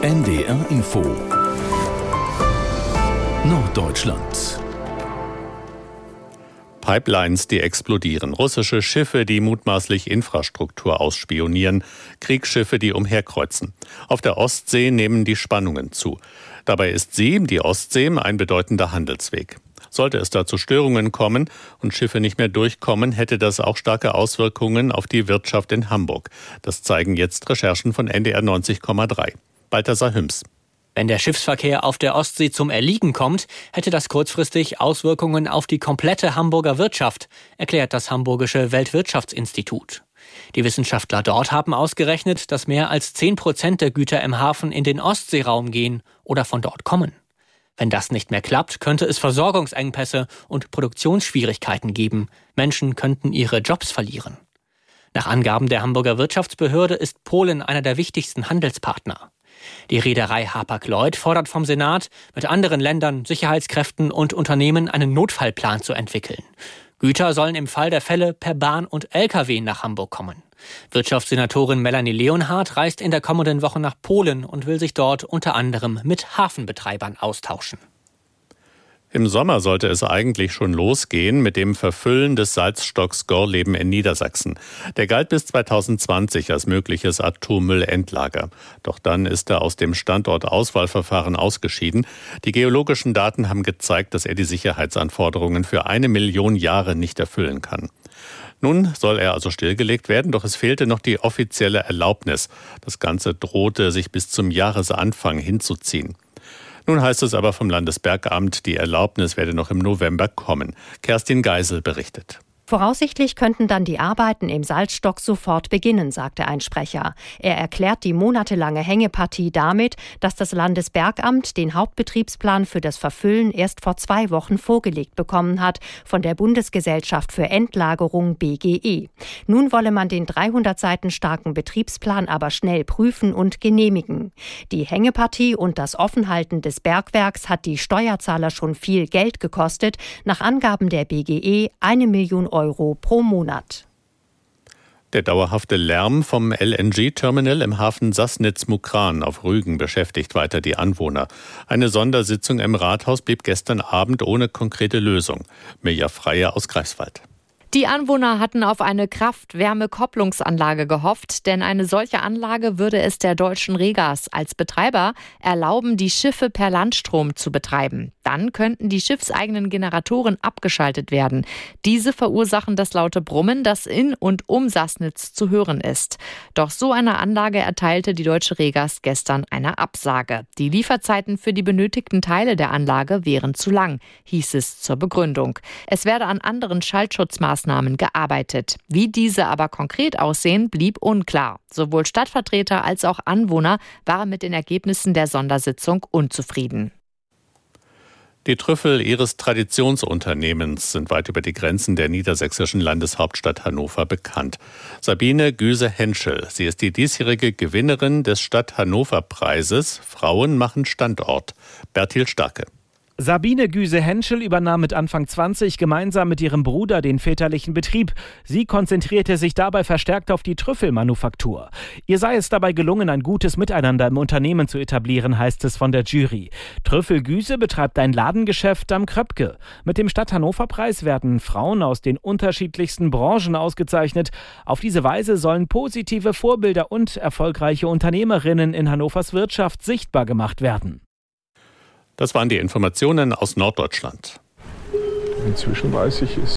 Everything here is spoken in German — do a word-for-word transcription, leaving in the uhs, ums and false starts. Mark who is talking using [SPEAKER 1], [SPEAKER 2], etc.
[SPEAKER 1] N D R Info Norddeutschland. Pipelines, die explodieren, russische Schiffe, die mutmaßlich Infrastruktur ausspionieren, Kriegsschiffe, die umherkreuzen. Auf der Ostsee nehmen die Spannungen zu. Dabei ist sie, die Ostsee, ein bedeutender Handelsweg. Sollte es da zu Störungen kommen und Schiffe nicht mehr durchkommen, hätte das auch starke Auswirkungen auf die Wirtschaft in Hamburg. Das zeigen jetzt Recherchen von N D R neunzig Komma drei. Balthasar Hüms.
[SPEAKER 2] Wenn der Schiffsverkehr auf der Ostsee zum Erliegen kommt, hätte das kurzfristig Auswirkungen auf die komplette Hamburger Wirtschaft, erklärt das Hamburgische Weltwirtschaftsinstitut. Die Wissenschaftler dort haben ausgerechnet, dass mehr als zehn Prozent der Güter im Hafen in den Ostseeraum gehen oder von dort kommen. Wenn das nicht mehr klappt, könnte es Versorgungsengpässe und Produktionsschwierigkeiten geben. Menschen könnten ihre Jobs verlieren. Nach Angaben der Hamburger Wirtschaftsbehörde ist Polen einer der wichtigsten Handelspartner. Die Reederei Hapag-Lloyd fordert vom Senat, mit anderen Ländern, Sicherheitskräften und Unternehmen einen Notfallplan zu entwickeln. Güter sollen im Fall der Fälle per Bahn und L K W nach Hamburg kommen. Wirtschaftssenatorin Melanie Leonhardt reist in der kommenden Woche nach Polen und will sich dort unter anderem mit Hafenbetreibern austauschen.
[SPEAKER 1] Im Sommer sollte es eigentlich schon losgehen mit dem Verfüllen des Salzstocks Gorleben in Niedersachsen. Der galt bis zweitausendzwanzig als mögliches Atommüllendlager. Doch dann ist er aus dem Standortauswahlverfahren ausgeschieden. Die geologischen Daten haben gezeigt, dass er die Sicherheitsanforderungen für eine Million Jahre nicht erfüllen kann. Nun soll er also stillgelegt werden, doch es fehlte noch die offizielle Erlaubnis. Das Ganze drohte sich bis zum Jahresanfang hinzuziehen. Nun heißt es aber vom Landesbergamt, die Erlaubnis werde noch im November kommen. Kerstin Geisel berichtet.
[SPEAKER 3] Voraussichtlich könnten dann die Arbeiten im Salzstock sofort beginnen, sagte ein Sprecher. Er erklärt die monatelange Hängepartie damit, dass das Landesbergamt den Hauptbetriebsplan für das Verfüllen erst vor zwei Wochen vorgelegt bekommen hat von der Bundesgesellschaft für Endlagerung B G E. Nun wolle man den dreihundert Seiten starken Betriebsplan aber schnell prüfen und genehmigen. Die Hängepartie und das Offenhalten des Bergwerks hat die Steuerzahler schon viel Geld gekostet. Nach Angaben der B G E eine Million Euro pro Monat.
[SPEAKER 1] Der dauerhafte Lärm vom L N G-Terminal im Hafen Sassnitz-Mukran auf Rügen beschäftigt weiter die Anwohner. Eine Sondersitzung im Rathaus blieb gestern Abend ohne konkrete Lösung. Mirja Freier aus Greifswald.
[SPEAKER 4] Die Anwohner hatten auf eine Kraft-Wärme-Kopplungsanlage gehofft, denn eine solche Anlage würde es der Deutschen Regas als Betreiber erlauben, die Schiffe per Landstrom zu betreiben. Dann könnten die schiffseigenen Generatoren abgeschaltet werden. Diese verursachen das laute Brummen, das in und um Sassnitz zu hören ist. Doch so einer Anlage erteilte die Deutsche Regas gestern eine Absage. Die Lieferzeiten für die benötigten Teile der Anlage wären zu lang, hieß es zur Begründung. Es werde an anderen Schaltschutzmaßnahmen gearbeitet. Wie diese aber konkret aussehen, blieb unklar. Sowohl Stadtvertreter als auch Anwohner waren mit den Ergebnissen der Sondersitzung unzufrieden.
[SPEAKER 1] Die Trüffel ihres Traditionsunternehmens sind weit über die Grenzen der niedersächsischen Landeshauptstadt Hannover bekannt. Sabine Güse-Henschel, sie ist die diesjährige Gewinnerin des Stadt-Hannover-Preises Frauen machen Standort. Bertil Starke.
[SPEAKER 5] Sabine Güse-Henschel übernahm mit Anfang zwanzig gemeinsam mit ihrem Bruder den väterlichen Betrieb. Sie konzentrierte sich dabei verstärkt auf die Trüffelmanufaktur. Ihr sei es dabei gelungen, ein gutes Miteinander im Unternehmen zu etablieren, heißt es von der Jury. Trüffel Güse betreibt ein Ladengeschäft am Kröpke. Mit dem Stadt-Hannover-Preis werden Frauen aus den unterschiedlichsten Branchen ausgezeichnet. Auf diese Weise sollen positive Vorbilder und erfolgreiche Unternehmerinnen in Hannovers Wirtschaft sichtbar gemacht werden.
[SPEAKER 1] Das waren die Informationen aus Norddeutschland.
[SPEAKER 6] Inzwischen weiß ich es.